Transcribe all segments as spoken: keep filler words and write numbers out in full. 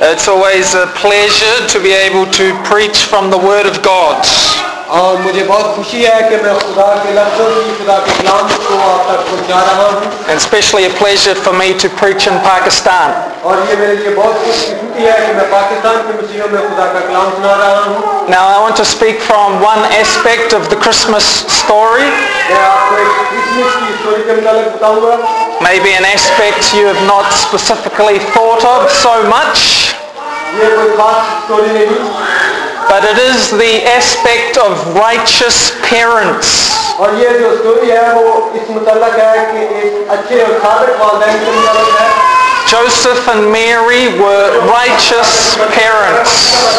It's always a pleasure to be able to preach from the Word of God. और मुझे बहुत खुशी है कि मैं खुदा के लफ्ज़ों की खुदा के कलाम को आप तक पहुंचा रहा हूं. And especially a pleasure for me to preach in Pakistan. और ये मेरे लिए बहुत खुशी है कि मैं पाकिस्तान के मसीहों में खुदा का कलाम सुना रहा हूं. Now I want to speak from one aspect of the Christmas story. मैं आपको एक क्रिसमस की स्टोरी के मुताबिक बताऊंगा. Maybe an aspect you have not specifically thought of so much. ये कोई खास स्टोरी नहीं. But it is the aspect of righteous parents. और ये जो स्टोरी है वो इस मुताबिक है कि एक अच्छे और सादिक वालिदैन के मुताबिक है. Joseph and Mary were righteous parents.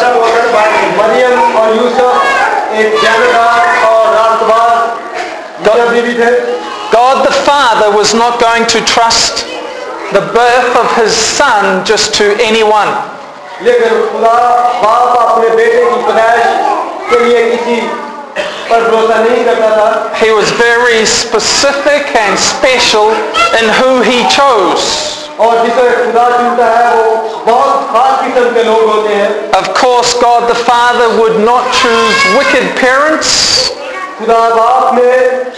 Maryam और यूसुफ एक जानकार और रास्तबाज मियां बीवी थे. God the Father was not going to trust the birth of his son just to anyone. लेकिन खुदा बाप अपने बेटे की पैदाइश के लिए किसी पर भरोसा नहीं करता था. He was very specific and special in who he chose. और जिसे खुदा चुनता है वो बहुत खास किस्म के लोग होते हैं. Of course, God the Father would not choose wicked parents. खुदा बाप ने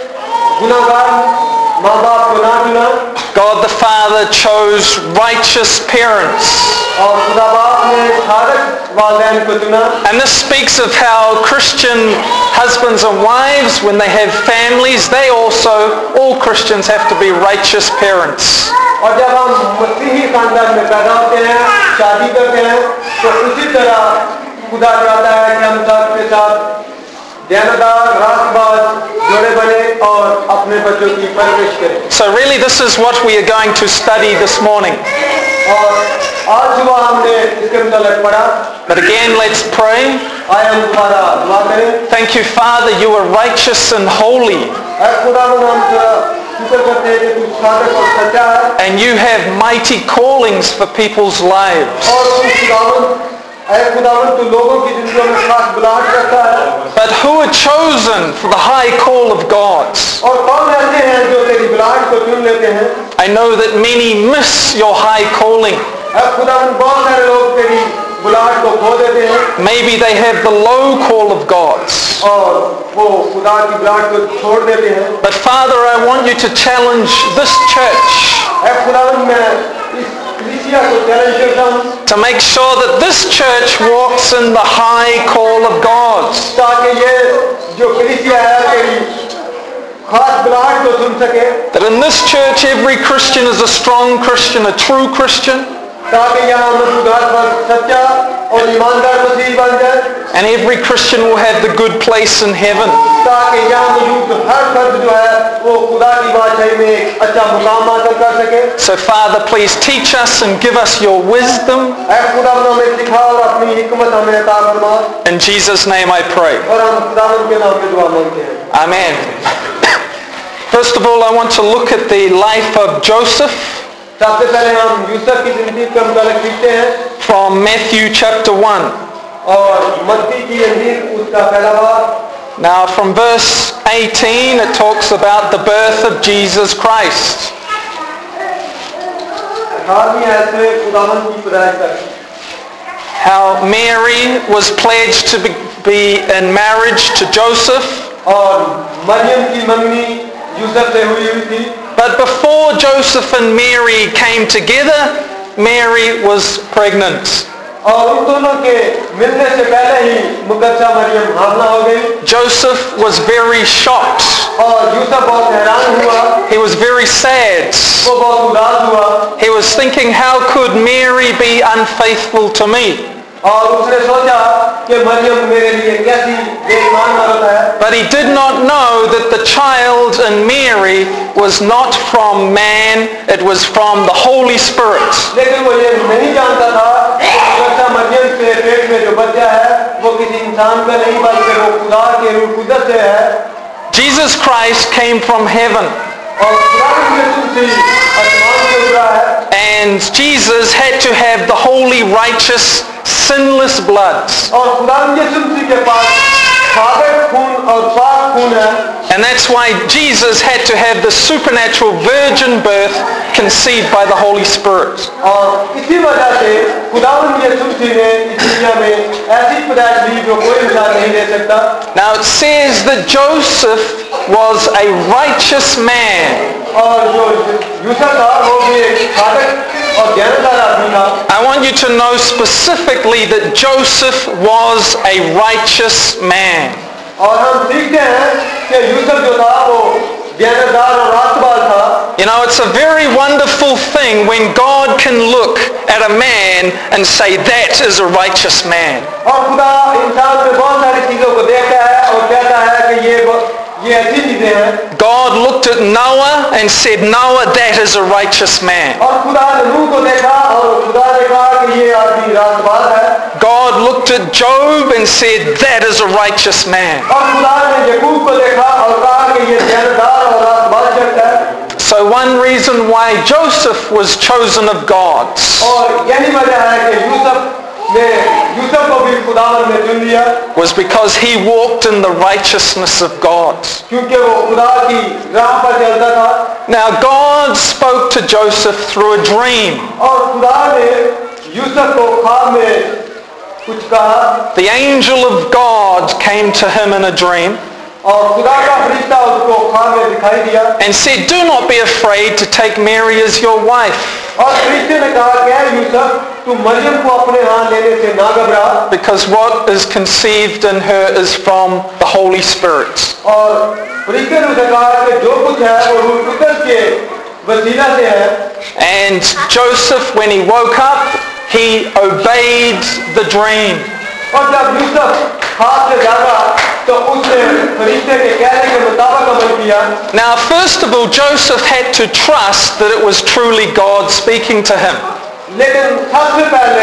गुनाहगार माँ बाप को ना चुना. God the Father chose righteous parents. और खुदा बाप ने सादिक वालिदैन को चुना. And this speaks of how Christian husbands and wives, when they have families, they also, all Christians have to be righteous parents. और जब हम मसीही खानदान में पैदा होते हैं, शादी करते हैं, तो उसी तरह खुदा चाहता है कि हम सबके साथ जानदार रास्तबाज जोड़े बने और अपने बच्चों की परवरिश करें. So really this is what we are going to study this morning. और आज सुबह हमने इसके मुताबिक पढ़ा. But again, let's pray. आए हम दोबारा दुआ करें. Thank you, Father, you are righteous and holy. ऐ खुदावंद, हम तेरा शुक्र करते हैं कि तू सादिक और सच्चा है. And you have mighty callings for people's lives. और तू खुदावंद, ऐ खुदावंद, तू लोगों की जिंदगियों में खास बुलाहट रखता है. But who are chosen for the high call of God? और कौन ऐसे हैं जो तेरी बुलाहट को चुन लेते हैं? I know that many miss your high calling. ऐ खुदावंद, बहुत सारे लोग तेरी बुलाहट को खो देते हैं. Maybe they have the low call of God. और वो खुदा की बुलाहट को छोड़ देते हैं. But Father, I want you to challenge this church ऐ खुदावंद, मैं इस कलीसिया को चैलेंज करता हूं to make sure that this church walks in the high call of God. ताकि ये जो कलीसिया है तेरी खास बुलाहट को सुन सके. That in this church every Christian is a strong Christian, a true Christian. ताकि यहाँ मौजूदा पर सच्चा और ईमानदार मसीह बन जाए. And every Christian will have the good place in heaven. ताकि यहाँ मौजूद हर फर्द जो है वो खुदा की बादशाही में एक अच्छा मुकाम हासिल कर सके. So Father, please teach us and give us your wisdom. ऐ खुदावंद, हमें सिखा और अपनी हिकमत हमें अता फरमा. In Jesus' name I pray. और हम खुदावंद के नाम में दुआ मांगते हैं. Amen. First of all, I want to look at the life of Joseph सबसे पहले हम यूसुफ की जिंदगी का मुताबिक सीखते हैं from Matthew chapter one. और मत्ती की इंजील उसका पहला बाब. Now from verse eighteen it talks about the birth of Jesus Christ. अठारहवीं आयत में खुदावंद की पैदाइश का How Mary was pledged to be, be in marriage to Joseph. और मरियम की मंगनी यूसुफ से हुई हुई थी. But before Joseph and Mary came together, Mary was pregnant. और उन दोनों के मिलने से पहले ही मुकद्दसा मरियम हामला हो गई. Joseph was very shocked. और यूसुफ बहुत हैरान हुआ. He was very sad. वो बहुत उदास हुआ. He was thinking, how could Mary be unfaithful to me? और उसने सोचा कि मरियम मेरे लिए कैसी बेईमान औरत है. But he did not know that the child in Mary was not from man, it was from the Holy Spirit. लेकिन वो ये नहीं जानता था कि मुकद्दसा मरियम के पेट में जो बच्चा है वो किसी इंसान का नहीं बल्कि वो खुदा के रूह कुदरत से है. Jesus Christ came from heaven. और खुदावंद यीशु मसीह आसमान से उतरा है. And Jesus had to have the holy, righteous, sinless blood. और खुदावंद यीशु मसीह के पास सादिक खून और पाक खून है. And that's why Jesus had to have the supernatural virgin birth conceived by the Holy Spirit. और इसी वजह से खुदावंद यीशु मसीह ने इस दुनिया में ऐसी पैदाइश दी जो कोई इंसान नहीं ले सकता. Now it says that Joseph was a righteous man. और जो यूसुफ था वो भी एक साधक और ज्ञानदार आदमी था. I want you to know specifically that Joseph was a righteous man. और हम सीखते हैं कि यूसुफ जो था वो ज्ञानदार और रास्तबाज था. You know, it's a very wonderful thing when God can look at a man and say, that is a righteous man. और खुदा इंसान में बहुत सारी चीजों को देखता है और कहता है कि ये ये ऐसी चीजें हैं. God looked at Noah and said, Noah, that is a righteous man. और खुदा ने नूह को देखा और खुदा ने कहा कि ये आदमी रास्तबाज है. God looked at Job and said, that is a righteous man. और खुदा ने याकूब को देखा और कहा कि ये ज्ञानदार और रास्तबाज शख्स है. So one reason why Joseph was chosen of God और यही वजह है कि यूसुफ ने यूसुफ को भी खुदावन ने चुन लिया. was because he walked in the righteousness of God. क्योंकि वो खुदा की राह पर चलता था. Now God spoke to Joseph through a dream. और खुदा ने यूसुफ को ख्वाब में कुछ कहा. The angel of God came to him in a dream और खुदा का फरिश्ता उसको ख्वाब में दिखाई दिया. and said, do not be afraid to take Mary as your wife, और फरिश्ते ने कहा कि ऐ यूसुफ तू मरियम को अपने हाथ लेने से ना घबरा. because what is conceived in her is from the Holy Spirit. और फरिश्ते ने उसे कहा कि जो कुछ है वो रूह कुदरत के वसीला से है. And Joseph, when he woke up, he obeyed the dream. और जब यूसुफ हाथ से जागा तो उसने फरिश्ते के कहने के मुताबिक अमल किया. Now, first of all, Joseph had to trust that it was truly God speaking to him. लेकिन सबसे पहले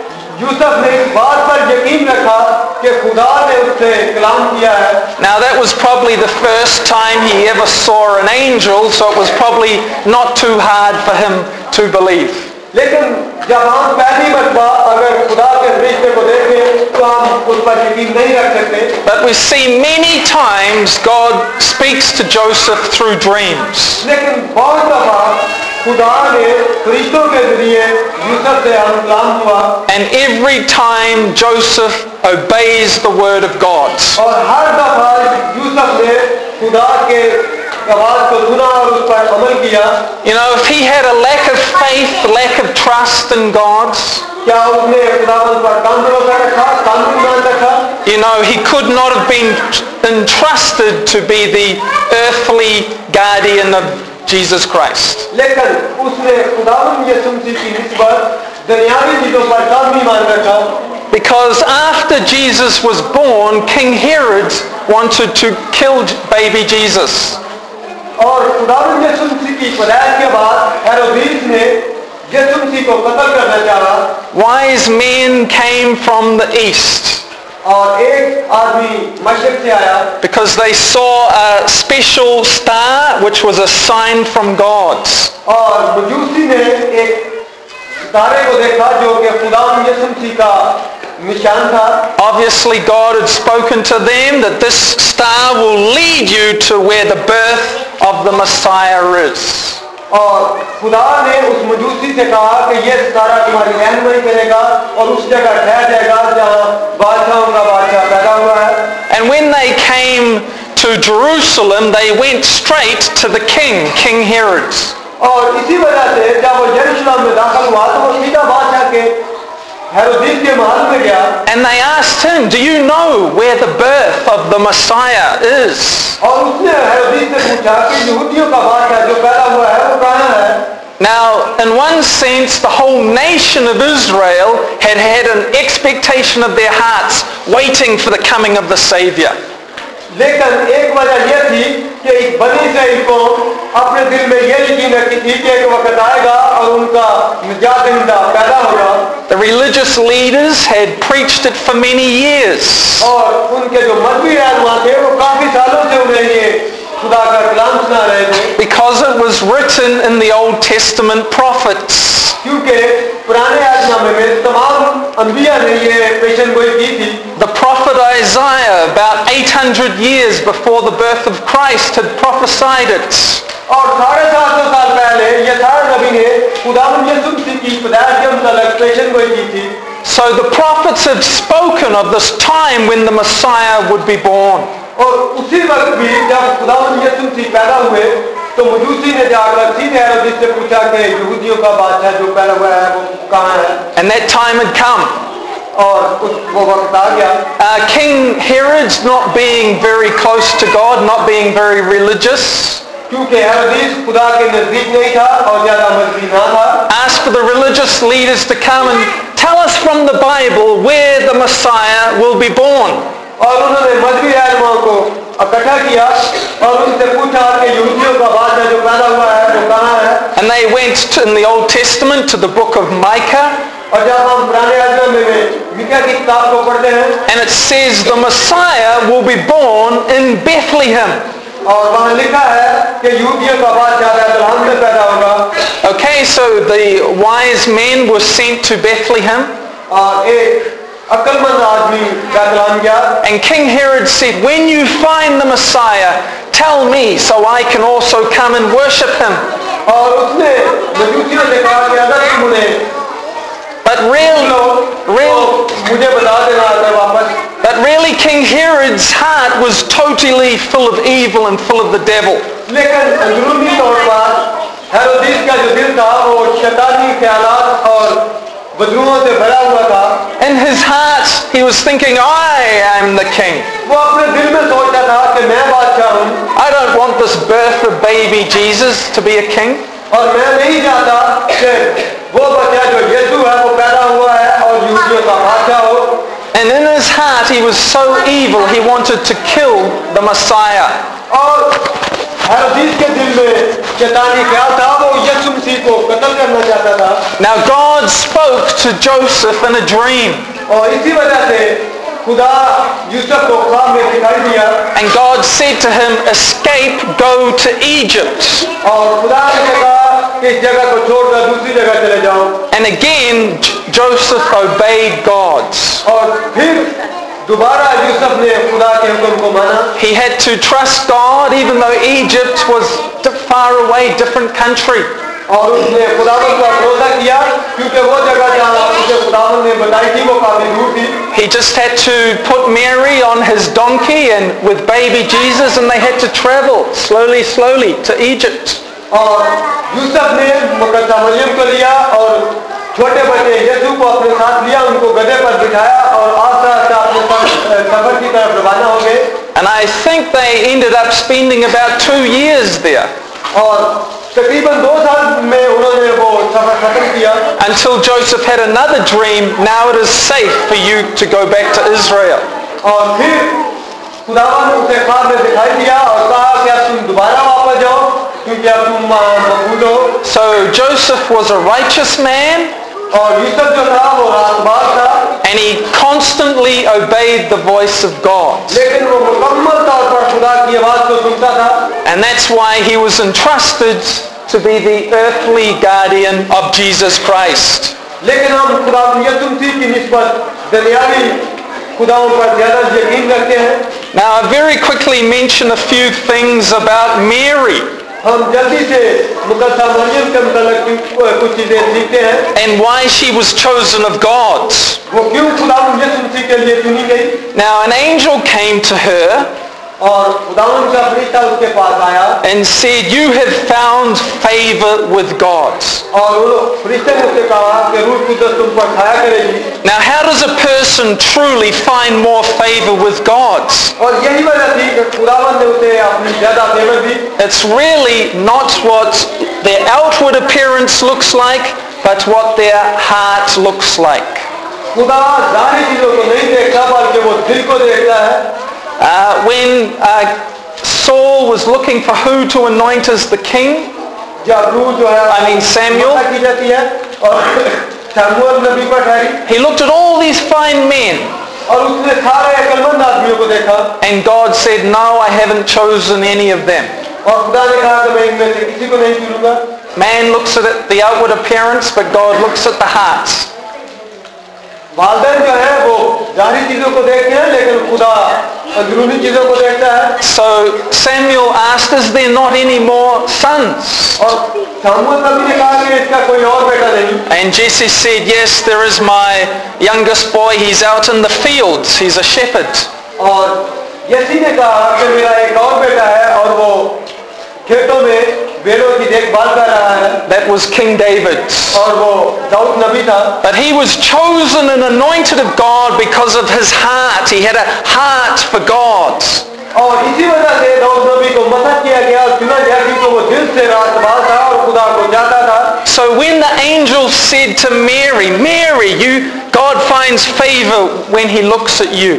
यूसुफ ने इस बात पर यकीन रखा कि खुदा ने उससे कलाम किया है. Now, that was probably the first time he ever saw an angel, so it was probably not too hard for him to believe. लेकिन जब हम पहली मरतबा अगर खुदा के फरिश्ते को देखें तो हम उस पर यकीन नहीं रख सकते. But we see many times God speaks to Joseph through dreams. लेकिन बहुत दफा खुदा ने फरिश्तों के जरिए यूसुफ से हम कलाम हुआ. And every time Joseph obeys the word of God. और हर दफा यूसुफ ने खुदा के आवाज को सुना और उस पर अमल किया. You know, if he had a lack of faith, lack of trust in God, क्या उसने खुदावंद पर कम भरोसा रखा, कम ईमान रखा? you know, he could not have been entrusted to be the earthly guardian of Jesus Christ. लेकिन उसने खुदावंद यीशु मसीह की निस्बत दुनियावी चीजों पर कम ईमान रखा. Because after Jesus was born, King Herod wanted to kill baby Jesus. और खुदावंद यीशु मसीह की पैदाइश के बाद हेरोदेस ने यीशु मसीह को कत्ल करना चाहा. Wise men came from the east और एक आदमी मशरिक से आया because they saw a special star which was a sign from God. और मजूसी ने एक तारे को देखा जो कि खुदावंद यीशु मसीह का निशान था. Obviously God had spoken to them that this star will lead you to where the birth of the Messiah is. और खुदा ने उस मजूसी से कहा कि ये तारा तुम्हारी रहनुमाई करेगा और उस जगह ठहर जाएगा जहाँ बादशाहों का बादशाह पैदा हुआ है. And when they came to Jerusalem, they went straight to the king, King Herod. और इसी वजह से जब वो यरूशलेम में दाखिल हुआ तो वो सीधा बादशाह के हेरोदेस के महल में गया. And they asked him, do you know where the birth of the Messiah is? और उसने हेरोदेस से पूछा कि यहूदियों का बादशाह जो पैदा हुआ है वो कहाँ है? Now, in one sense, the whole nation of Israel had had an expectation of their hearts waiting for the coming of the Savior. लेकिन एक वजह यह थी कि एक बनी इस्राएल को अपने दिल में यह यकीन रखी थी कि एक वक्त आएगा और उनका निजात दहिंदा पैदा होगा. The religious leaders had preached it for many years. और उनके जो मजहबी रहनुमा थे वो काफी सालों से उन्हें ये खुदा का कलाम सुना रहे थे. Because it was written in the Old Testament prophets. क्योंकि पुराने आदनामे में तमाम अंबिया ने ये पेशेनगोई की थी. The prophet Isaiah, about eight hundred years before the birth of Christ, had prophesied it. और साढ़े सात सौ साल पहले यशायाह नबी ने खुदावंद यीशु मसीह की पैदाइश के मुताबिक पेशेनगोई की थी. So the prophets have spoken of this time when the Messiah would be born. और उसी वक्त भी जब खुदावंद यीशु मसीह पैदा हुए तो मजूसी ने जाकर सीधे हेरोदेस से पूछा कि यहूदियों का बादशाह जो पैदा हुआ है वो कहाँ है? And that time had come. और उस वो वक्त आ गया. Uh, King Herod, not being very close to God, not being very religious, क्योंकि हेरोदेस खुदा के नजदीक नहीं था और ज्यादा मजहबी ना था, asked for the religious leaders to come and tell us from the Bible where the Messiah will be born. और उन्होंने मजहबी रहनुमाओं को इकट्ठा किया और उनसे पूछा कि यहूदियों का बादशाह जो पैदा हुआ है वो कहाँ है? And they went to, in the Old Testament to the book of Micah, और जब हम पुराने आयत में मीका की किताब को पढ़ते हैं and it says the Messiah will be born in Bethlehem. और वहाँ लिखा है कि यहूदियों का बादशाह बैतलहम में पैदा होगा. Okay, so the wise men were sent to Bethlehem, और एक अक्लमंद आदमी बैतलहम गया. and King Herod said, when you find the Messiah, tell me so I can also come and worship him. और उसने मजूसियों से कहा कि अगर तुम उन्हें But really, real, मुझे बता देना अगर वापस. but really King Herod's heart was totally full of evil and full of the devil. लेकिन अंदरूनी तौर पर हेरोदेस का जो दिल था वो शैतानी ख्यालात और बदरुओं से भरा हुआ था. In his heart, he was thinking, I am the king. वो अपने दिल में सोचता था कि मैं बादशाह हूँ. I don't want this birth of baby Jesus to be a king. और मैं नहीं चाहता कि वो बच्चा जो यीशु है वो पैदा हुआ है और यहूदियों का बादशाह हो. And in his heart, he was so evil, he wanted to kill the Messiah. और हेरोदेस के दिल में शैतानी ख्याल था वो यीशु मसीह को कत्ल करना चाहता था. Now God spoke to Joseph in a dream. और इसी वजह से खुदा यूसुफ को ख्वाब में दिखाई दिया. And God said to him, escape, go to Egypt. और खुदा ने कहा कि इस जगह को छोड़कर दूसरी जगह चले जाओ. And again, J- Joseph obeyed God. और फिर दोबारा यूसुफ ने खुदा के हुक्म को माना. He had to trust God even though Egypt was di- far away, different country. और उसने खुदावंद का भरोसा किया क्योंकि वो जगह जहाँ उसे खुदावंद ने बताई थी वो काफी दूर थी. He just had to put Mary on his donkey and with baby Jesus, and they had to travel slowly, slowly to Egypt. और यूसुफ ने मुकद्दस मरियम को लिया और छोटे बच्चे यीशु को अपने साथ लिया, उनको गधे पर बिठाया और आस्ते आस्ते अपने सफर की तरफ रवाना हो गए. And I think they ended up spending about two years there और तकरीबन दो साल में उन्होंने वो सफर खत्म किया. until Joseph had another dream. Now it is safe for you to go back to Israel. और फिर खुदावंद ने उसे ख्वाब में दिखाई दिया और कहा कि अब तुम दोबारा वापस जाओ क्योंकि अब तुम मकबूल हो. So Joseph was a righteous man, और यूसुफ जो था वो रास्तबाज था. and he constantly obeyed the voice of God. लेकिन वो मुकम्मल तौर पर खुदा की आवाज को सुनता था. And that's why he was entrusted to be the earthly guardian of Jesus Christ. लेकिन हम खुदा यीशु मसीह की निस्बत दुनियावी खुदाओं पर ज्यादा यकीन रखते हैं. Now I very quickly mention a few things about Mary हम जल्दी से मुकद्दस मरियम के मतलब कुछ चीजें सीखते हैं. and why she was chosen of God. वो क्यों खुदा यीशु मसीह के लिए चुनी गई. Now an angel came to her और खुदावंद का फरिश्ता उसके पास आया and said, you have found favor with God. और वो फरिश्ते ने उससे कहा कि रूह कुद्दस तुम पर छाया करेगी. Now how does a person truly find more favor with God? और यही वजह थी कि खुदावंद ने उसे अपनी ज्यादा फेवर दी. It's really not what their outward appearance looks like, but what their heart looks like. खुदा जाहिर चीजों को नहीं देखता बल्कि वो दिल को देखता है. Uh, when uh, Saul was looking for who to anoint as the king, जब रूह जो है I mean Samuel, की जाती है और शमूएल नबी पर ठहरी he looked at all these fine men, और उसने सारे अक्लमंद आदमियों को देखा and God said, no, I haven't chosen any of them. और खुदा ने कहा कि मैं इनमें से किसी को नहीं चुनूंगा. Man looks at it, the outward appearance, but God looks at the hearts. वालिदैन जो है वो जाहिर चीजों को देखते हैं लेकिन खुदा अंदरूनी चीजों को देखता है। So Samuel asked, is there not any more sons? और सामुएल नबी ने कहा कि इसका कोई और बेटा नहीं। And Jesse said, yes, there is my youngest boy. He's out in the fields. He's a shepherd. और यसी ने कहा कि मेरा एक और बेटा है और वो खेतों में भेड़ों की देखभाल कर रहा है। That was King David. और वो दाऊद नबी था। But he was chosen and anointed of God because of his heart. He had a heart for God. और इसी वजह से दाऊद नबी को मसद किया गया और चुना गया क्योंकि वो दिल से रास्तबाज था और खुदा को चाहता था। So when the angel said to Mary, Mary, you, God finds favor when he looks at you.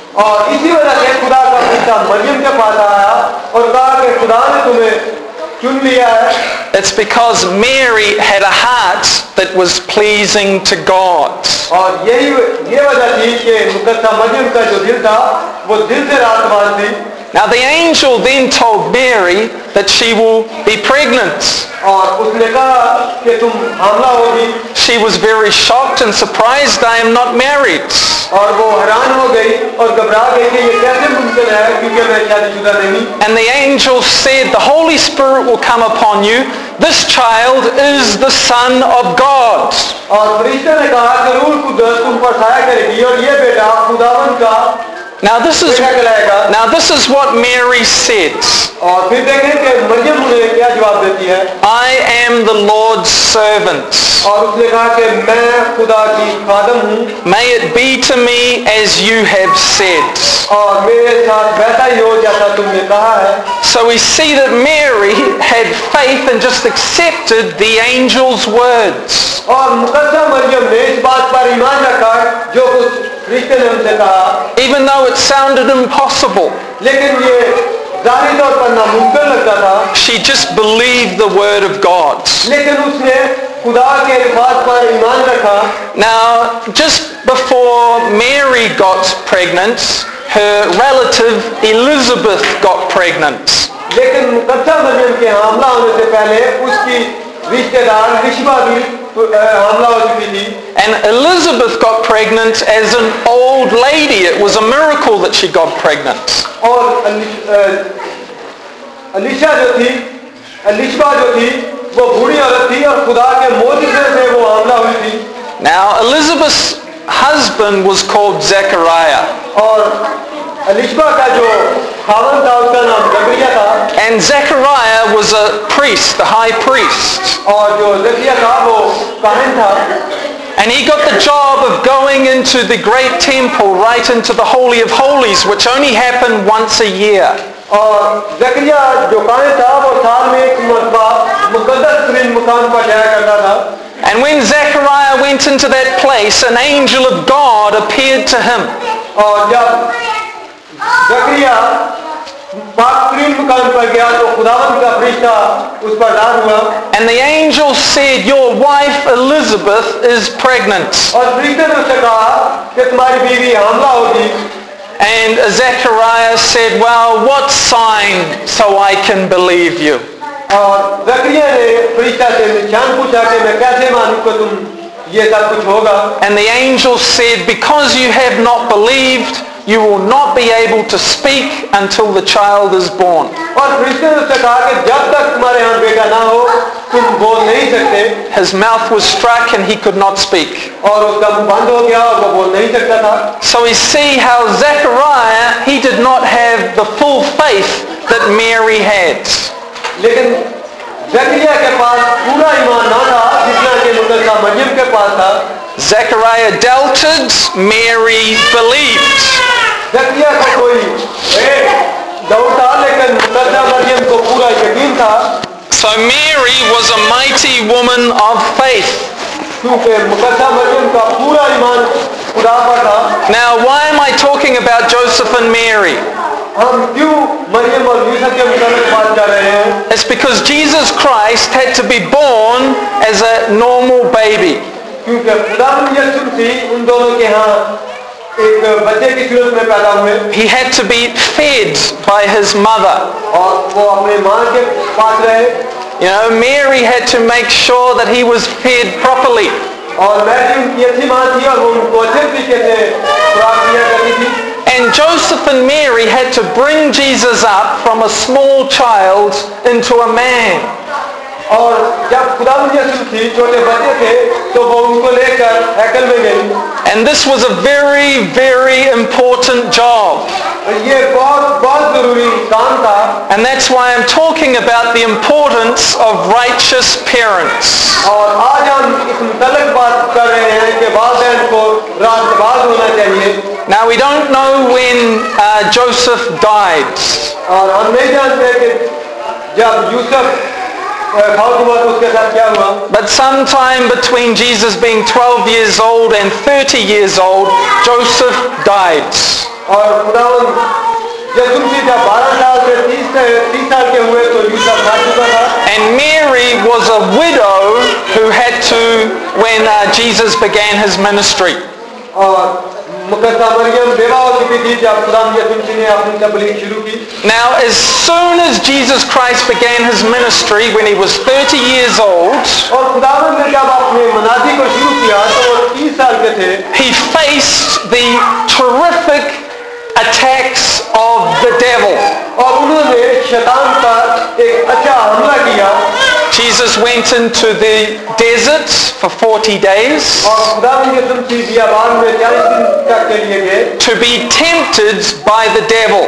और इसी वजह से खुदा का फरिश्ता मरियम के पास आया और कहा कि खुदा ने तुम्हें चुन लिया है। It's because Mary had a heart that was pleasing to God. और यही ये वजह थी कि मुकद्दसा मरियम का जो दिल था वो दिल से रास्तबाज थी। Now the angel then told Mary that she will be pregnant. और उसने कहा कि तुम हामला होगी। She was very shocked and surprised. I am not married. और वो हैरान हो गई और घबरा गई कि ये कैसे मुमकिन है क्योंकि मैं शादीशुदा नहीं। And the angel said, the Holy Spirit will come upon you. This child is the Son of God. और फरिश्ते ने कहा कि रूह कुद्दस तुम पर छाया करेगी और ये बेटा खुदावन का Now this is now this is what Mary said. और फिर देखें कि मरियम ने क्या जवाब देती है। I am the Lord's servant. और उसने कहा कि मैं खुदा की खादम हूँ। May it be to me as you have said. और मेरे साथ वैसा ही हो जैसा तुमने कहा है। So we see that Mary had faith and just accepted the angel's words. और मुकद्दसा मरियम ने इस बात पर ईमान रखा जो कुछ फरिश्ते ने उनसे कहा। Even though it sounded impossible. लेकिन ये ज़ाहिरी तौर पर नामुमकिन लगता था। She just believed the word of God. लेकिन उसने खुदा के बात पर ईमान रखा। Now, just before Mary got pregnant, her relative Elizabeth got pregnant. लेकिन मुकद्दसा मरियम के हमला होने से पहले उसकी रिश्तेदार रिशबा भी हमला हो चुकी थी। And Elizabeth got pregnant as an old lady. It was a miracle that she got pregnant. और अलीशा जो थी, अलीशबा जो थी, वो बूढ़ी औरत थी और खुदा के मोज़िज़े से वो हमला हुई थी। Now Elizabeth's husband was called Zechariah. और अलीशबा का जो खावन था उसका नाम जकरिया था। And Zechariah was a priest, the high priest. और जो जकरिया था वो काहिन था। And he got the job of going into the great temple, right into the Holy of Holies, which only happened once a year. और जकरिया जो काहिन था वो साल में एक मरतबा मुकद्दस तरीन मुकाम पर जाया करता था। And when Zechariah went into that place, an angel of God appeared to him. और जब जकरिया पाक-तरीन मुकाम पर गया तो खुदावंद का फरिश्ता उस पर नाज़िल हुआ। And the angel said, your wife Elizabeth is pregnant. और फरिश्ते ने उससे कहा कि तुम्हारी बीवी हामला होगी। And Zechariah said, well, what sign so I can believe you? और जकरिया ने फरिश्ता से निशान पूछा कि मैं कैसे मानूं कि तुम ये सब कुछ होगा। And the angel said, because you have not believed, you will not be able to speak until the child is born. और फरिश्ते ने उससे कहा कि जब तक तुम्हारे यहाँ बेटा ना हो तुम बोल नहीं सकते। His mouth was struck and he could not speak. और उसका मुंह बंद हो गया और वो बोल नहीं सकता था। So we see how Zechariah, he did not have the full faith that Mary had. लेकिन जकरिया के पास पूरा ईमान ना था जितना कि मुकद्दसा मरियम के पास था। Zechariah doubted, Mary believed. जकरिया का कोई डाउट था लेकिन मुकद्दसा मरियम को पूरा यकीन था। So Mary was a mighty woman of faith. क्योंकि मुकद्दसा मरियम का पूरा ईमान खुदा पर था। Now why am I talking about Joseph and Mary? हम क्यों मरियम और यूसुफ के मुताबिक बात कर रहे हैं? It's because Jesus Christ had to be born as a normal baby. क्योंकि खुदावंद यीशु मसीह उन दोनों के यहाँ एक बच्चे की सूरत में पैदा हुए। He had to be fed by his mother. और वो अपने माँ के पास रहे। You know, Mary had to make sure that he was fed properly. और मैरी उनकी अच्छी माँ थी और वो उनको अच्छे तरीके से खुराक दिया करती थी। And then Joseph and Mary had to bring Jesus up from a small child into a man. और जब खुदावंद यीशु मसीह छोटे बच्चे थे तो वो उनको लेकर हैकल में गई. And this was a very, very important job. ये बहुत बहुत जरूरी काम था. And that's why I'm talking about the importance of righteous parents. और आज हम इस मुतल्लिक बात कर रहे हैं कि वालिदैन को रास्तबाज होना चाहिए. Now we don't know when uh, Joseph died. और हम नहीं जानते कि जब यूसुफ फौत हुआ तो उसके साथ क्या हुआ. But sometime between Jesus being twelve years old and thirty years old, Joseph died. और खुदावंद यीशु मसीह जब बारह साल से तीस साल के हुए तो यूसुफ मर चुका था. And Mary was a widow who had to, when uh, Jesus began his ministry. और मुकद्दस मरियम बेवा हो चुकी थी जब खुदावंद यीशु मसीह ने अपनी तबलीग शुरू की. Now, as soon as Jesus Christ began his ministry, when he was thirty years old, और खुदावंद ने जब अपने मनाजी को शुरू किया तो वो तीस साल के थे. he faced the terrific attacks of the devil. और उन्होंने शैतान पर एक अच्छा हमला किया. Jesus went into the desert for forty days और खुदावंद यीशु मसीह बियाबान में चालीस दिन तक के लिए गए to be tempted by the devil.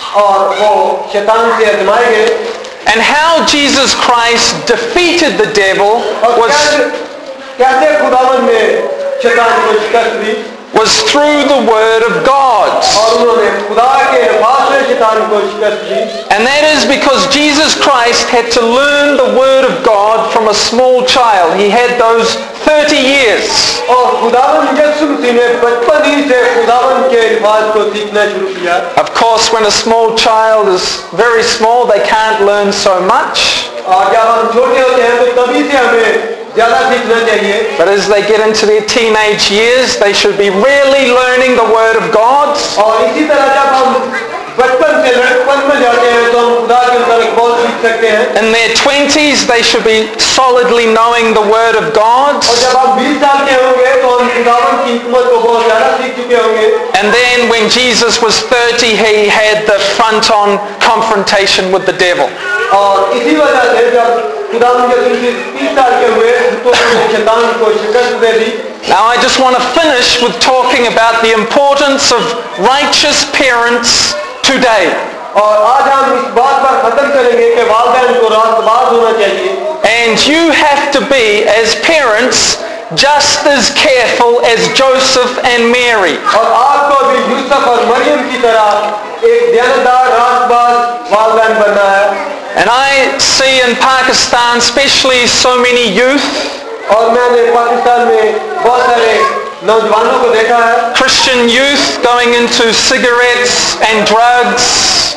और वो शैतान से आजमाए गए. And how Jesus Christ defeated the devil और was, कैसे कैसे खुदावंद ने शैतान को शिकस्त दी. was through the word of God. और उन्होंने खुदा के नफास से शैतान को शिकस्त दी. And that is because Jesus Christ had to learn the word of God from a small child. He had those thirty years. और खुदावंद यीशु मसीह ने बचपन ही से खुदावंद के नफास को सीखना शुरू किया. Of course, when a small child is very small, they can't learn so much. और जब हम छोटे होते हैं तो तभी से हमें ज्यादा सीखना चाहिए. But as they get into their teenage years, they should be really learning the word of God. और इसी तरह जब हम बचपन से लड़कपन में जाते हैं तो हम खुदा के मुताबिक बहुत सीख सकते हैं. In their twenties, they should be solidly knowing the word of God. और जब हम बीस साल के होंगे तो हम खुदावंद की हिकमत को बहुत ज्यादा सीख चुके होंगे. And then when Jesus was thirty, he had the front-on confrontation with the devil. और इसी वजह से जब खुदावंद यीशु मसीह तीस साल के हुए तो उन्होंने शैतान को शिकस्त दे दी. Now I just want to finish with talking about the importance of righteous parents today. और आज हम इस बात पर खत्म करेंगे कि वालिदैन को रास्तबाज होना चाहिए. And you have to be, as parents, just as careful as Joseph and Mary. और आपको भी यूसुफ और मरियम की तरह एक ध्यानदार रास्तबाज वालिदैन बनना है. And I see in Pakistan, especially so many youth, और मैंने पाकिस्तान में बहुत सारे नौजवानों को देखा है. Christian youth going into cigarettes and drugs,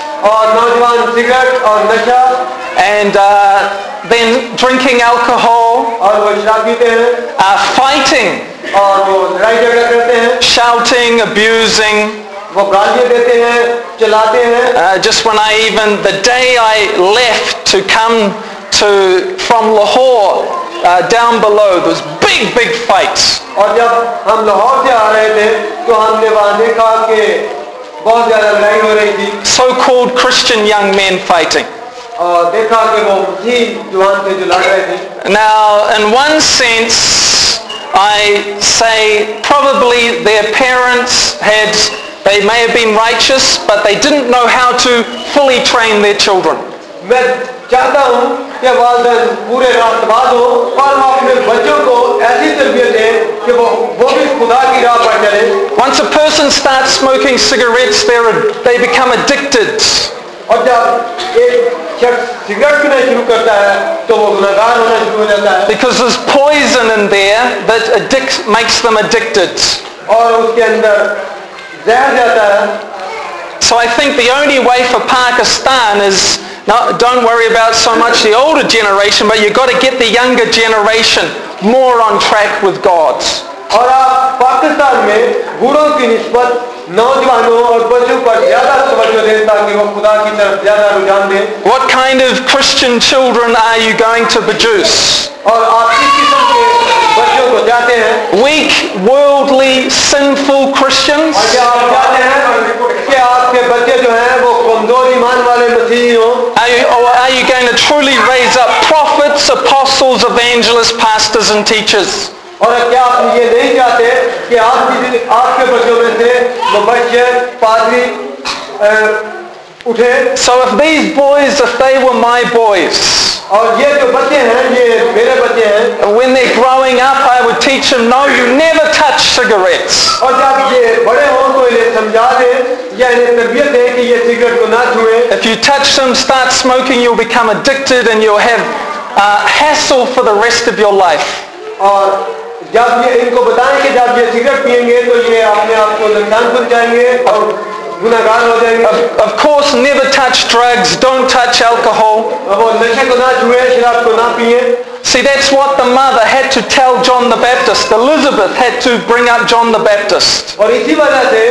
और नौजवान सिगरेट और नशा and uh, then drinking alcohol, और वो शराब पीते हैं uh, fighting, और वो लड़ाई झगड़ा करते हैं. shouting, abusing. वो गालियाँ देते हैं, चिल्लाते हैं. Uh, just when I even, the day I left to come to, from Lahore, uh, down below, there was big, big fights. और जब हम लाहौर से आ रहे थे तो हमने वहाँ देखा कि बहुत ज़्यादा लड़ाई हो रही थी. So-called Christian young men fighting. और देखा कि वो मसीह जवान थे जो लड़ रहे थे. Now, in one sense, I say probably their parents had, they may have been righteous, but they didn't know how to fully train their children. मैं चाहता हूँ कि वालिदैन पूरे रास्तबाज हो और वो अपने बच्चों को ऐसी तरबियत दें कि वो वो भी खुदा की राह पर चले. Once a person starts smoking cigarettes, they're, they become addicted. और जब एक शख्स सिगरेट पीना शुरू करता है तो वो गुनहगार होना शुरू हो जाता है. Because there's poison in there that addicts, makes them addicted. और उसके अंदर जहर जाता है. So I think the only way for Pakistan is, no, don't worry about so much the older generation, but you've got to get the younger generation more on track with God. और आप पाकिस्तान में बूढ़ों की निस्बत नौजवानों और बच्चों पर ज्यादा तवज्जो दें ताकि वो खुदा की तरफ ज्यादा रुझान दें. What kind of Christian children are you going to produce? और आप किस किस्म के बच्चों को चाहते हैं? Weak, worldly, sinful Christians? और क्या आप चाहते हैं नहीं हो? Are you, or are you going to truly raise up prophets, apostles, evangelists, pastors and teachers? और क्या आप ये नहीं चाहते कि आपकी आपके बच्चों में से मुबश्शिर, पादरी उठे? So if these boys, if they were my boys, और ये जो बच्चे हैं, ये मेरे बच्चे हैं, when they're growing up, I would teach them, no, you never touch cigarettes. और जब ये बड़े हों तो इन्हें समझा दें या इन्हें तरबियत दें कि ये सिगरेट को ना छुएं. If you touch them, start smoking, you'll become addicted and you'll have uh, hassle for the rest of your life. और जब ये इनको बताएं कि जब ये सिगरेट पिएंगे तो ये अपने आप को नुकसान पहुंचाएंगे और गुनाहगार हो जाएंगे. Of, of course, never touch drugs, don't touch alcohol. वो नशे को ना छुए, शराब को ना पिए. See, that's what the mother had to tell John the Baptist. Elizabeth had to bring up John the Baptist. और इसी वजह से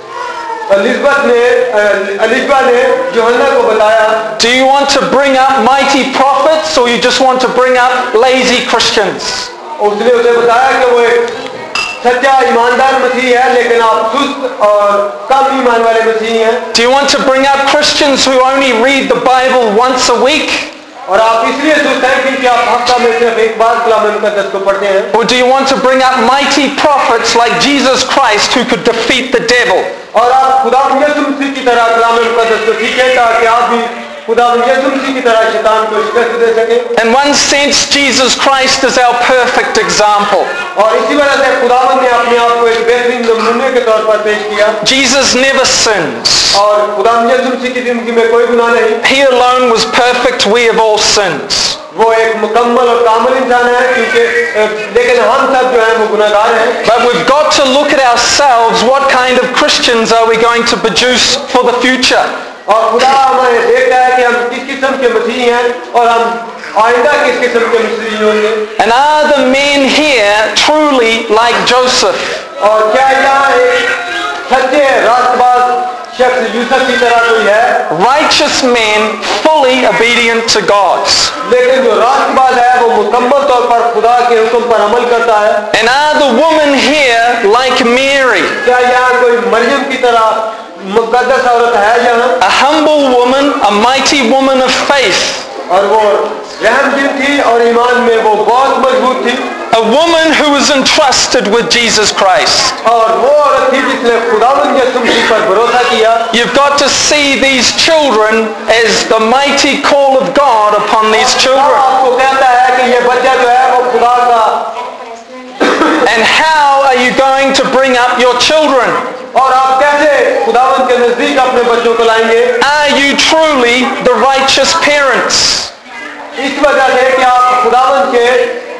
एलिज़ाबेथ ने एलिज़ाबेथ ने यूहन्ना को बताया. Do you want to bring up mighty prophets or you just want to bring up lazy Christians? उसने उसे बताया कि वो एक सच्चा ईमानदार मसीह है लेकिन आप सुस्त और कम ईमान वाले मसीह हैं. Do you want to bring up Christians who only read the Bible once a week? और आप इसलिए सुस्त हैं क्योंकि आप हफ्ता में सिर्फ एक बार कलाम मुकद्दस को पढ़ते हैं. Or do you want to bring up mighty prophets like Jesus Christ who could defeat the devil? और आप खुदा यीशु मसीह की तरह कलाम मुकद्दस को सीखें ताकि आप भी खुदा यीशु मसीह की तरह शैतान को शिकस्त दे सकें. In one sense, Jesus Christ is our perfect example. और इसी वजह से खुदावंद ने अपने आप को एक बेहतरीन नमूने के तौर पर पेश किया. Jesus never sins. और खुदा यीशु मसीह की जिंदगी में कोई गुनाह नहीं. He alone was perfect. We have all sinned. वो एक मुकम्मल और कामिल इंसान है क्योंकि लेकिन हम सब जो हैं वो गुनाहगार हैं. But we've got to look at ourselves. What kind of Christians are we going to produce for the future? और खुदा हमें देखता है कि हम किस किस्म के मसीह हैं और हम आइंदा किस किस्म के मसीह होंगे. And are the men here truly like Joseph? और क्या यहाँ एक सच्चे रास्तबाज शख्स यूसुफ की तरह कोई है? Righteous men fully obedient to God. लेकिन जो रास्तबाज है वो मुकम्मल तौर पर खुदा के हुक्म पर अमल करता है. And are the women here like Mary? क्या यहाँ कोई मरियम की तरह मुकद्दस औरत है यहाँ? A humble woman, a mighty woman of faith. और वो रहमदिल थी और ईमान में वो बहुत मजबूत थी. A woman who was entrusted with Jesus Christ. और वो औरत थी जिसने खुदावंद यीशु मसीह पर भरोसा किया. You've got to see these children as the mighty call of God upon these children. आपको कहता है कि ये बच्चा जो है वो खुदा का. And how are you going to bring up your children? और आप कैसे खुदावंद के नजदीक अपने बच्चों को लाएंगे? Are you truly the righteous parents? इस वजह से कि आप खुदावंद के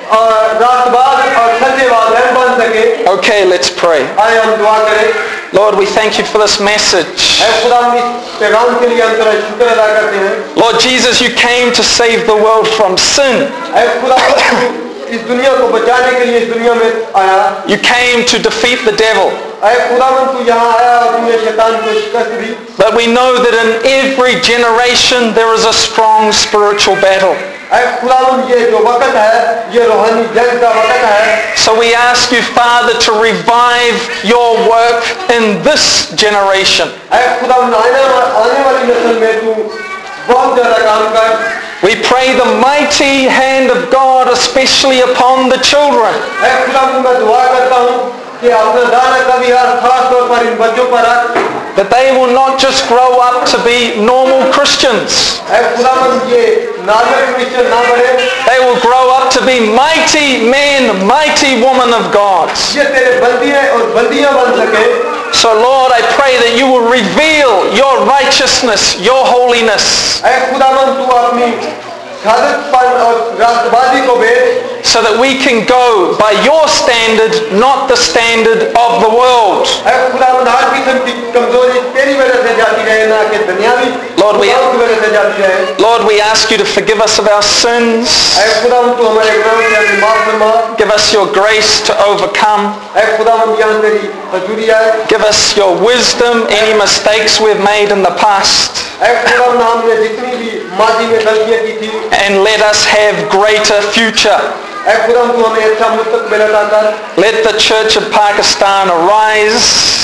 रास्तबाज और सच्चे वालिदैन बन सके. Okay, let's pray. आइए हम दुआ करें. Lord, we thank you for this message. ऐ खुदावंद इस पैगाम के लिए हम तेरा शुक्र अदा करते हैं. Lord Jesus, you came to save the world from sin. ऐ खुदावंद इस दुनिया को बचाने के लिए इस दुनिया में आया. You came to defeat the devil. ऐ खुदावंद तू यहाँ आया और तूने शैतान को शिकस्त दी. But we know that in every generation there is a strong spiritual battle. ऐ खुदावंद ये जो वक्त है ये रूहानी जंग का वक्त है. So we ask you, Father, to revive your work in this generation. ऐ खुदावंद आने आने वाली नस्ल में तू बहुत ज्यादा काम कर. We pray the mighty hand of God especially upon the children. ऐ खुदावंद मैं दुआ करता हूँ कि अपना दान कभी हर खास तौर पर इन बच्चों पर रख. That they will not just grow up to be normal Christians. ऐ खुदावंद ये नॉर्मल क्रिश्चियन ना बने. They will grow up to be mighty men, mighty women of God. ये तेरे बंदियां और बंदियां बन सके. So Lord, I pray that you will reveal your righteousness, your holiness. ऐ खुदावंद तू अपनी सादतपन और रास्तबाजी को भेज. So that we can go by your standard, not the standard of the world. ऐ खुदावंद हर किस्म की कमजोरी तेरी वजह से जाती रहे ना कि दुनियावी Lord, we, की वजह से जाती रहे. Lord, we ask you to forgive us of our sins. ऐ खुदावंद तू हमारे गुनाहों से हमें माफ फरमा. Give us your grace to overcome. ऐ खुदावंद यहाँ तेरी हजूरी आए. Give us your wisdom, any mistakes we've made in the past. ऐ खुदावंद हमने जितनी भी माजी में गलतियां की थी. And let us have greater future. ऐ खुदावंद तू हमें अच्छा मुस्तकबिल अता कर. Let the Church of Pakistan arise.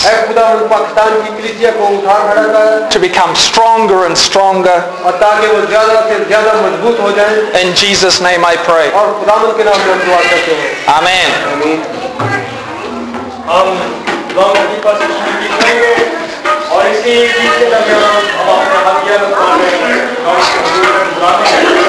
ऐ खुदावंद पाकिस्तान की कलीसिया को उठा खड़ा कर to become stronger and stronger. और ताकि वो ज्यादा से ज्यादा मजबूत हो जाए. In Jesus' name I pray. और खुदावंद के नाम में हम दुआ करते हैं. Amen. आमीन. हम दुआ की कोशिश करेंगे और इसी गीत के दरमियान हम अपने हथियार उठाने और इसके बुजुर्ग बुलाने